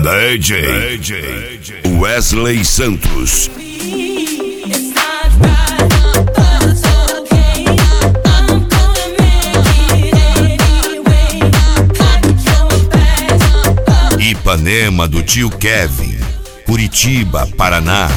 DJ Wesley Santos. Ipanema do tio Kevin, Curitiba, Paraná.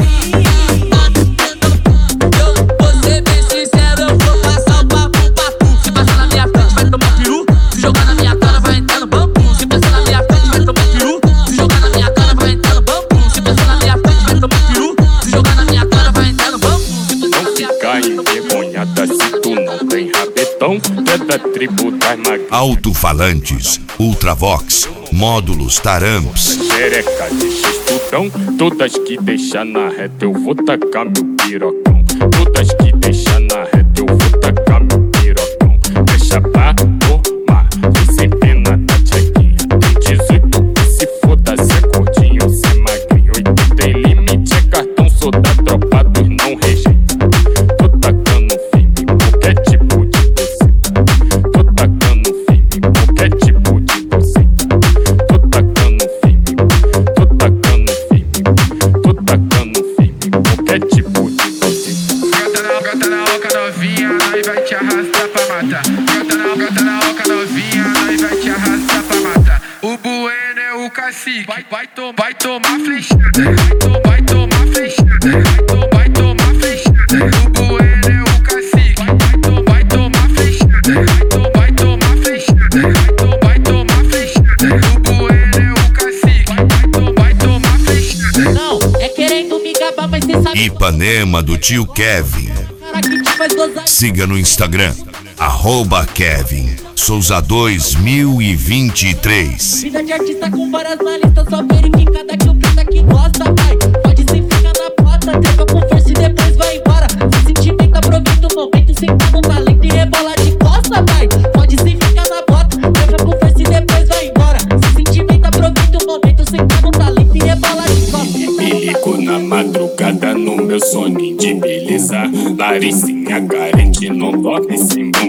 Você bem sincero, eu vou passar o papo. Se passar na minha frente, vai tomar peru. Se jogar na minha cara, vai entrar no bambu. Se passar na minha frente, vai tomar peru. Se jogar na minha cara, vai entrar no bambu. Se passar na minha frente, vai tomar peru. Se jogar na minha cara, vai entrar no bambu. Não fica envergonhada se tu não tem rabetão. É da tribo das magrinhas. Alto-falantes, Ultravox, módulos Taramps. Xereca de xistutão, todas que deixar na reta eu vou tacar meu pirocão. Todas que deixar na reta eu vou tacar meu pirocão. Deixa pra tomar, vem sem pena da tchequinha. Tem 18 que se foda, se é gordinho ou se é magrinho. 8 tem limite, é cartão, sou da tropa dos não rejeita. Tô tacando firme, qualquer tipo de torcida. Tô tacando firme, qualquer tipo de torcida. Tô tacando firme, tô tacando firme. Tô tacando firme, qualquer tipo de torcida. Gata na oca novinha, nós vai te arrastar pra matar. Gata na oca novinha, nós vai te arrastar pra matar. O Bueno é o cacique, vai tomar flechada. Vai tomar flechada, vai tomar flechada. O Bueno é o cacique, vai tomar flechada. Vai tomar flechada, vai tomar flechada. O Bueno é o cacique, vai tomar flechada. Não, é querendo me gabar, mas cê sabe. Ipanema do tio Kevin. Cara que te faz gozar. Siga no Instagram, @Kevin Souza 2023. Vida de artista com várias na lista, só verificada que o puta que gosta, vai. Pode se ficar na porta, trepa com força e depois vai embora. Se sentimento, aproveita o momento, senta no talento e rebola de costa, vai. Pode se ficar na porta, trepa com força e depois vai embora. Se sentimento, aproveita o momento, senta no talento e rebola de costa. Milico na madrugada no meu soninho de beleza. Laricinha carente, não dorme sem bom